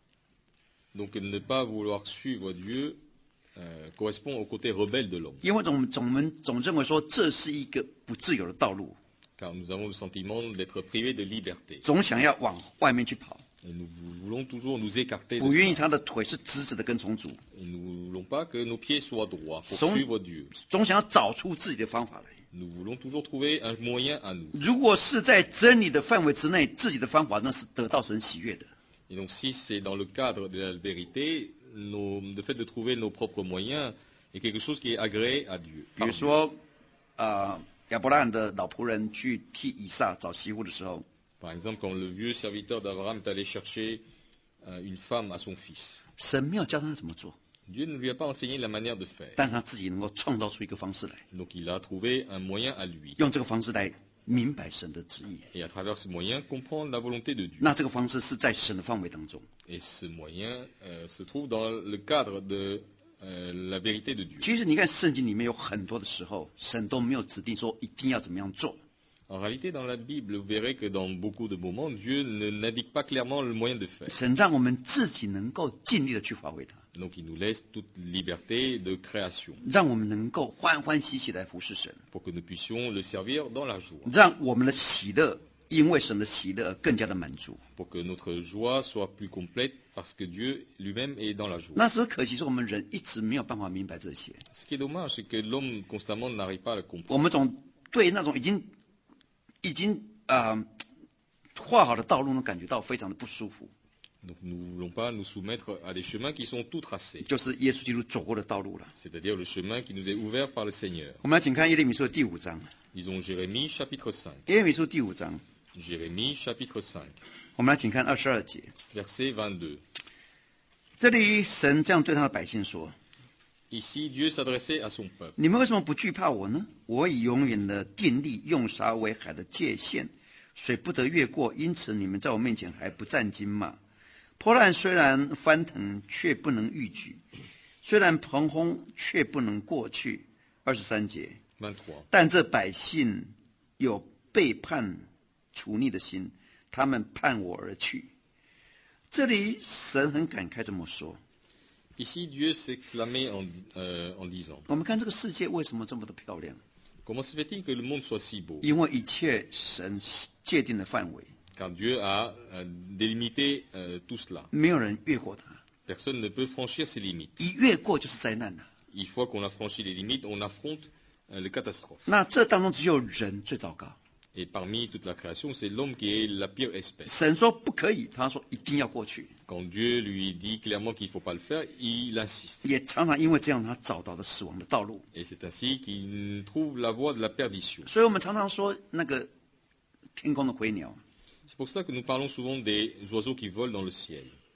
Donc ne pas vouloir suivre Dieu euh, correspond au côté rebelle de l'homme, 因为总总我们总认为说这是一个不自由的道路， car nous avons le sentiment d'être privés de liberté. 总想要往外面去跑， Et nous voulons toujours nous écarter de 不愿意 cela. 他的腿是直直的跟从主， Et nous ne voulons pas que nos pieds soient droits pour Son- suivre Dieu. 总想要找出自己的方法来。 Nous voulons toujours trouver un moyen à nous. 如果是在真理的范围之内，自己的方法那是得到神喜悦的。 Et donc si c'est dans le cadre de la vérité, nos, le fait de trouver nos propres moyens est quelque chose qui est agréé à Dieu. 比如说，啊、亚伯拉罕的老仆人去替以撒找媳妇的时候， Par exemple, quand le vieux serviteur d'Abraham est allé chercher euh, une femme à son fils, 神没有教他怎么做， Dieu ne lui a pas enseigné la manière de faire. 但他自己能够创造出一个方式来， Donc il a trouvé un moyen à lui. 用这个方式来明白神的旨意。 Et à travers ce moyen, comprendre la volonté de Dieu. 那这个方式是在神的范围当中。 Et ce moyen euh, se trouve dans le cadre de euh, la vérité de Dieu. 其实你看圣经里面有很多的时候，神都没有指定说一定要怎么样做， En réalité, dans la Bible, vous verrez que dans beaucoup de moments, Dieu ne- n'indique pas clairement le moyen de faire. 神让我们自己能够尽力的去发挥它， Donc il nous laisse toute liberté de création 让我们能够欢欢喜喜来服侍神， pour que nous puissions le servir dans la joie, 让我们的喜乐因为神的喜乐而更加的满足。 pour que notre joie soit plus complète parce que Dieu lui-même est dans la joie. 那只是可惜是我们人一直没有办法明白这些， Ce qui est dommage, c'est que l'homme constamment n'arrive pas à le comprendre. 我们总对那种已经已经啊、呃、画好的道路呢感觉到非常的不舒服， Donc nous ne voulons pas nous soumettre à des chemins qui sont tout tracés, 就是耶稣基督走过的道路了。 c'est-à-dire le chemin qui nous est ouvert par le Seigneur. 我们来请看耶利米书的第五章， Disons Jérémie chapitre cinq. 耶利米书第五章， Jérémie chapitre cinq, 我们来请看二十二节。 verset vingt-deux. 这里神这样对他的百姓说 Ici, Dieu s'adressait à son peuple.：“ 你们为什么不惧怕我呢？我以永远的定力用沙为海的界限，水不得越过，因此你们在我面前还不战惊吗？波澜虽然翻腾，却不能逾矩；虽然蓬轰，却不能过去。”二十三节， vingt-trois. 但这百姓有背叛除逆的心，他们叛我而去。这里神很感慨这么说。 Ici, Dieu s'exclamait en, euh, en disant, 我们看这个世界为什么这么的漂亮？ comment se fait-il que le monde soit si beau? 因为一切神界定的范围， Car Dieu a euh, délimité euh, tout cela. 没有人越过它， Personne ne peut franchir ses limites. 一越过就是灾难了。 Une fois qu'on a franchi les limites, on affronte euh, les catastrophes. 那这当中只有人最糟糕。 Et parmi toute la création, c'est l'homme qui est la pire espèce. 神说不可以，他说一定要过去。 Quand Dieu lui dit clairement qu'il ne faut pas le faire, il insiste. 也常常因为这样，他找到了死亡的道路。 Et c'est ainsi qu'il trouve la voie de la perdition. 所以我们常常说那个天空的飞鸟， C'est pour cela que nous parlons souvent des oiseaux qui volent dans le ciel.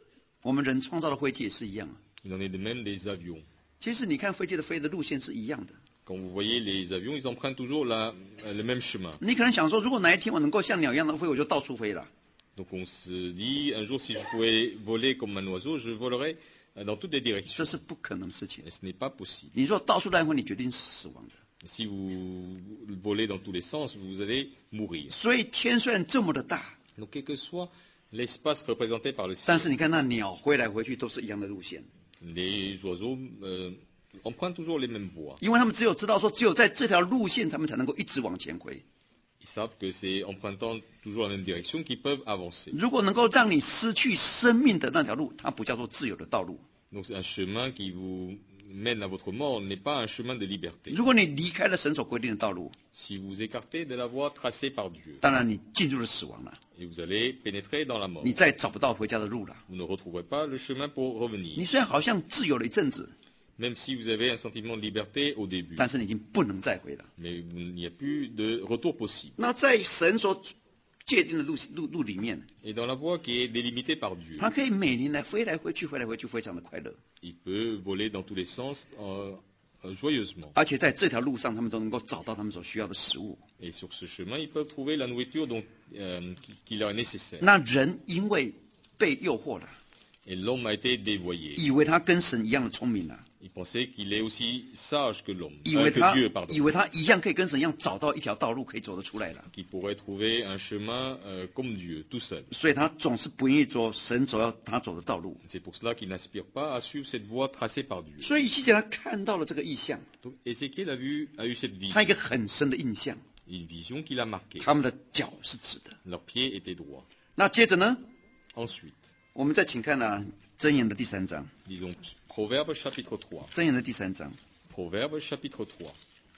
我们人创造的飞机也是一样啊。 Il en est de même des avions. 其实你看飞机的飞的路线是一样的。 Quand vous voyez les avions, ils empruntent toujours la, le même chemin. 你可能想说，如果哪一天我能够像鸟一样的飞，我就到处飞了。 Donc on se dit, un jour si je pouvais voler comme un oiseau, je volerais dans toutes les 这 directions. 是不可能的事情。 Et ce n'est pas possible. 你说到处乱飞，你决定是死亡的。 Si vous volez dans tous les sens, vous allez mourir. 所以天虽然这么的大， Donc quel que soit l'espace représenté par le 但 ciel, 是你看那鸟飞来回去都是一样的路线， les oiseaux euh, empruntent toujours les mêmes voies. 因为他们只有知道说，只有在这条路线，他们才能够一直往前飞。 Ils savent que c'est empruntant toujours la même direction qu'ils peuvent avancer. 如果能够让你失去生命的那条路，它不叫做自由的道路。 Donc c'est un chemin qui vous mène à votre mort, n'est pas un chemin de liberté. 如果你离开了神所规定的道路， Si vous écartez de la voie tracée par Dieu, 当然你进入了死亡了， et vous allez pénétrer dans la mort, 你再找不到回家的路了。 vous ne retrouverez pas le chemin pour 你 revenir. 虽然好像自由了一阵子， Même si vous avez un sentiment de liberté au début, 但是你已经不能再回了。 mais il n'y a plus de retour possible. 那在神所界定的路路路里面， Et dans la voie qui est délimitée par Dieu, 它可以每年来飞来回去，飞来回去，非常的快乐。 il peut voler dans tous les sens euh, euh, joyeusement. 而且在这条路上，他们都能够找到他们所需要的食物。 Et sur ce chemin, ils peuvent trouver la nourriture dont, euh, qui, qui leur est nécessaire. 那人因为被诱惑了， Et l'homme a été dévoyé. 以为他跟神一样的聪明了， Il pensait qu'il est aussi sage que l'homme, 以 euh, 为 que 他 Dieu, pardon, 以为他一样可以跟神一样找到一条道路可以走得出来了， qui pourrait trouver un chemin euh, comme Dieu, tout seul. 所以他总是不愿意走神走要他走的道路。 C'est pour cela qu'il n'aspire pas à suivre cette voie tracée par Dieu. 所以以西结他看到了这个意象， Donc Ézéchiel a, vu, a eu cette 他一 vision, 个很深的印象， une vision qu'il a marquée. 他们的脚是直的。 Leurs pieds étaient droits. 那接着呢， Ensuite, 我们再请看啊，箴言的第三章， disons Proverbe chapitre trois. 箴言的第三章。 Proverbe chapitre trois.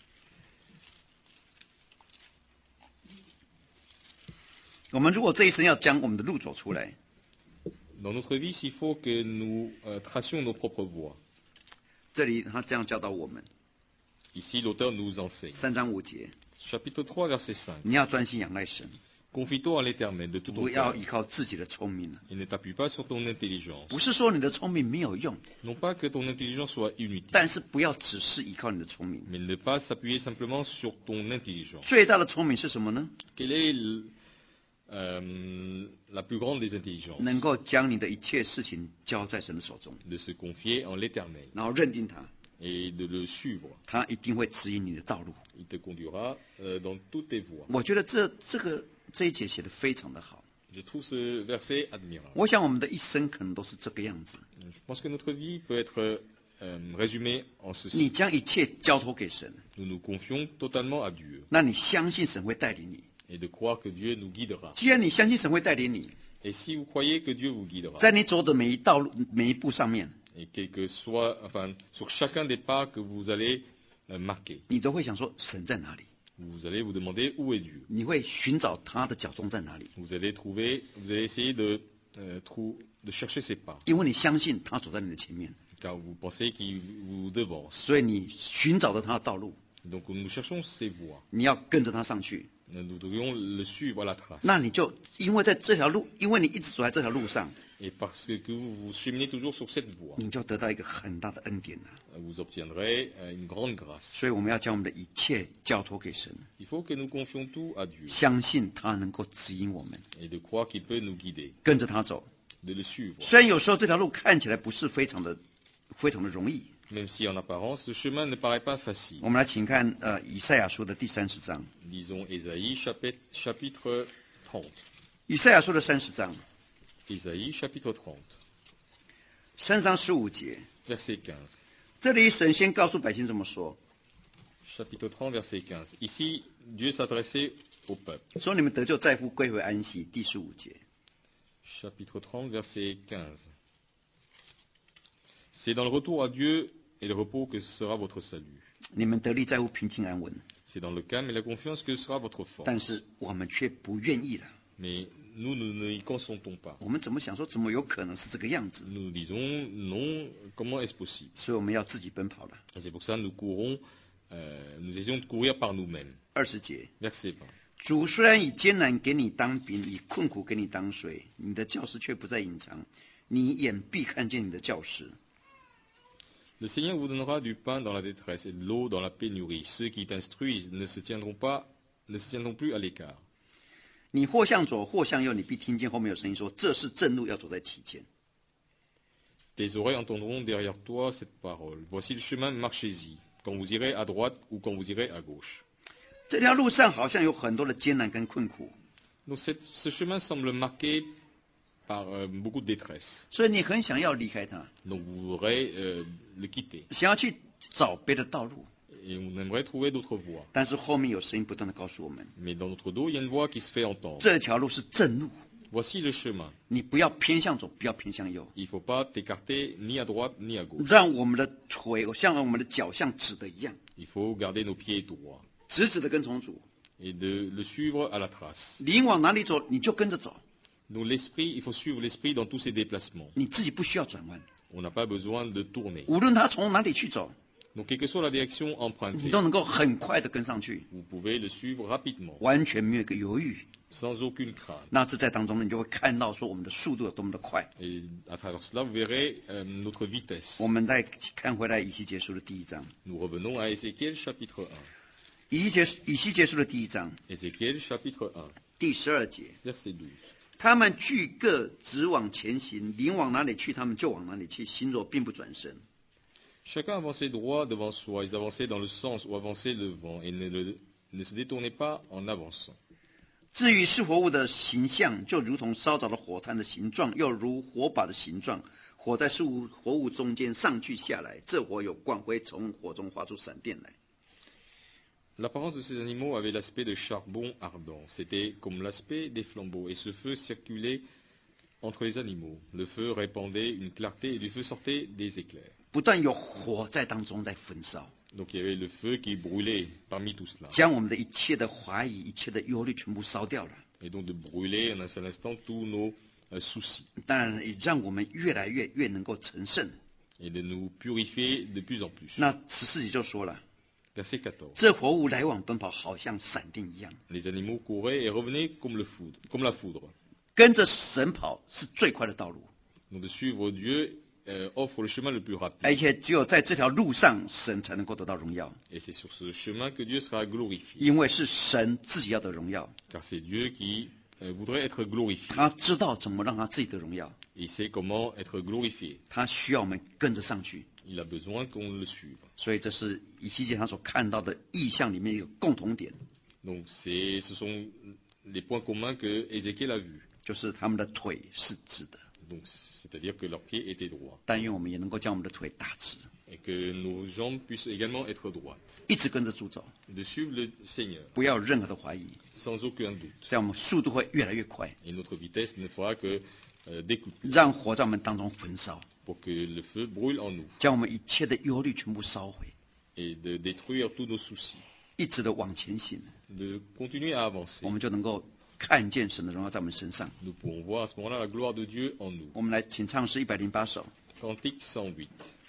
我们如果这一生要将我们的路走出来， Dans notre vie, s'il faut que nous euh, tracions nos propres voies. 这里他这样教导我们， Ici, l'auteur nous enseigne. 三章五节， Chapitre trois, verset cinq. 你要专心仰赖神， Confie-toi en l'Éternel de tout 不 ton 要 cœur 依靠自己的聪明了。 et ne t'appuie pas sur ton intelligence. 不是说你的聪明没有用， Non pas que ton intelligence soit inutile, 但是不要只是依靠你的聪明。 mais ne pas s'appuyer simplement sur ton intelligence. 最大的聪明是什么呢？ Quelle est le- euh, la plus grande des intelligences? 能够将你的一切事情交在神的手中， De se confier en l'Éternel 然后认定他， et de le suivre. 他一定会指引你的道路。 Il te conduira euh, dans toutes tes voies. 我觉得这这个这一节写的非常的好。 Je trouve ce verset admirable. 我想我们的一生可能都是这个样子。 Je pense que notre vie peut être euh, résumée en 你 ceci. 将一切交托给神， Nous nous confions totalement à Dieu 那你相信神会带领你。 et de croire que Dieu nous guidera. 既然你相信神会带领你， Et si vous croyez que Dieu vous guidera, 在你走的每一道路、每一步上面， et quel que soit, enfin, sur chacun des pas que vous allez euh, marquer, 你都会想说神在哪里？ vous allez vous demander où est Dieu. 你会寻找他的脚踪在哪里？ Vous allez trouver, vous allez essayer de, euh, trou- de chercher ses pas, 因为你相信他走在你的前面， car vous pensez qu'il vous devance. 所以你寻找着他的道路， Donc nous cherchons ses voies. 你要跟着他上去。 Nous devrions le suivre à la trace. 那你就因为在这条路，因为你一直走在这条路上， Et parce que, que vous, vous cheminez toujours sur cette voie, 你就得到一个很大的恩典了。 vous obtiendrez euh, une grande grâce. 所以我们要将我们的一切交托给神， Il faut que nous confions tout à Dieu 相信他能够指引我们， et de croire qu'il peut nous guider, 跟着他走。 de le suivre. 虽然有时候这条路看起来不是非常的、非常的容易。 Même si en apparence, ce chemin ne paraît pas facile. 我们来请看呃以赛亚书的第三十章， Lisons Ésaïe chapitre, chapitre trente. 以赛亚书的三十章， Ésaïe chapitre trente, 三章十五节， verset quinze. 这里神先告诉百姓这么说： Chapitre trente, verset quinze. Ici, Dieu s'adressait au peuple. 说你们得救在乎归回安息。第十五节， Chapitre trente, verset quinze. C'est dans le retour à Dieu et le repos que sera votre salut. 你们得力在乎平静安稳， C'est dans le calme et la confiance que sera votre 但 force. 是我们却不愿意了。 Mais nous, nous ne y consentons pas. 我们怎么想说，怎么有可能是这个样子？ Nous disons non, comment est-ce possible? 所以我们要自己奔跑了。 Et c'est pour ça que nous courons, euh, nous essayons de courir par nous-mêmes. 二十节， Verset vingt. 主虽然以艰难给你当饼，以困苦给你当水，你的教师却不再隐藏， 你眼必看见你的教师。 Le Seigneur vous donnera du pain dans la détresse et de l'eau dans la pénurie. Ceux qui t'instruisent ne se tiendront pas, ne se tiendront plus à l'écart. 你或向左，或向右，你必听见后面有声音说：“这是正路，要走在其前。” Tes oreilles entendront derrière toi cette parole. Voici le chemin, marchez-y. Quand vous irez à droite ou quand vous irez à gauche. 这条路上好像有很多的艰难跟困苦， Donc cette, ce chemin semble marqué par euh, beaucoup de détresse. 所以你很想要离开它， Donc vous voudrez euh, le quitter. 想要去找别的道路， Et on aimerait trouver d'autres voies. 但是后面有声音不断的告诉我们， Mais dans notre dos, il y a une voix qui se fait entendre. 这条路是正路， Voici le chemin. 你不要偏向左，不要偏向右， Il ne faut pas t'écarter ni à droite ni à gauche. 让我们的腿像我们的脚像指的一样， Il faut garder nos pieds droits 直直的跟从主， et de le suivre à la trace. 灵往哪里走你就跟着走， Donc l'esprit, il faut suivre l'esprit dans tous ses déplacements. 你自己不需要转弯， On n'a pas besoin de tourner. 无论他从哪里去走， Donc quelle que soit la direction 你 empruntée, 都能够很快的跟上去， vous pouvez le suivre rapidement, 完全没有一个犹豫。 sans aucune crainte. 那这在当中呢，你就会看到说我们的速度有多么的快。 Et à travers cela, vous verrez euh, notre vitesse. 我们再看回来以西结书的第一章， Nous revenons à Ézéchiel chapitre un. 以西结以西结书的第一章 Ézéchiel chapitre un, 第十二节， verset douze. 他们俱各直往前行，灵往哪里去，他们就往哪里去，行走并不转身。 Chacun avançait droit devant soi. Ils avançaient dans le sens où avançait le vent et ne, le- ne se détournaient pas en avançant. 至于是活物的形象，就如同烧着的火炭的形状，又如火把的形状。火在事物活物中间上去下来，这火有光辉，从火中发出闪电来。 L'apparence de ces animaux avait l'aspect de charbon ardent. C'était comme l'aspect des flambeaux. Et ce feu circulait entre les animaux. Le feu répandait une clarté et du feu sortaient des éclairs. 不断有火在当中在焚烧， Donc il y avait le feu qui brûlait parmi tout cela. 将我们的一切的怀疑、一切的忧虑全部烧掉了。 Et donc de brûler en un seul instant tous nos euh, soucis. 当然，也让我们越来越越能够成圣。 Et de nous purifier de plus en plus. 那十四节就说了， Verset quatorze. 这活物来往奔跑，好像闪电一样。 Les animaux couraient et revenaient comme, le foudre, comme la foudre. 跟着神跑是最快的道路， Donc de suivre Dieu euh, offre le chemin le plus 而 rapide. 且只有在这条路上，神才能够得到荣耀， Et c'est sur ce chemin que Dieu sera glorifié. 因为是神自己要的荣耀， Car c'est Dieu qui euh, voudrait être glorifié. 他知道怎么让他自己的荣耀， Il sait comment être glorifié. 他需要我们跟着上去。 Il a besoin qu'on le suive. 所以这是以西结他所看到的意象里面一个共同点， Donc c'est, ce sont les points communs que Ézéchiel a vus. 就是他们的腿是直的。 Donc c'est-à-dire que leurs pieds étaient droits. 但愿我们也能够将我们的腿打直， Et que nos jambes puissent également être droites. 一直跟着主走， De suivre le Seigneur 不要有任何的怀疑， sans aucun doute. 这样我们速度会越来越快， Et notre vitesse ne fera que euh, découper 让火在我们当中焚烧， pour que le feu brûle en nous 将我们一切的忧虑全部烧毁， et de détruire tous nos soucis. 一直的往前行， De continuer à avancer. 我们就能够看见神的荣耀在我们身上。 Nous pourrons voir à ce moment-là la gloire de Dieu en nous. 我们来请唱诗一百零八首。 Cantique cent huit.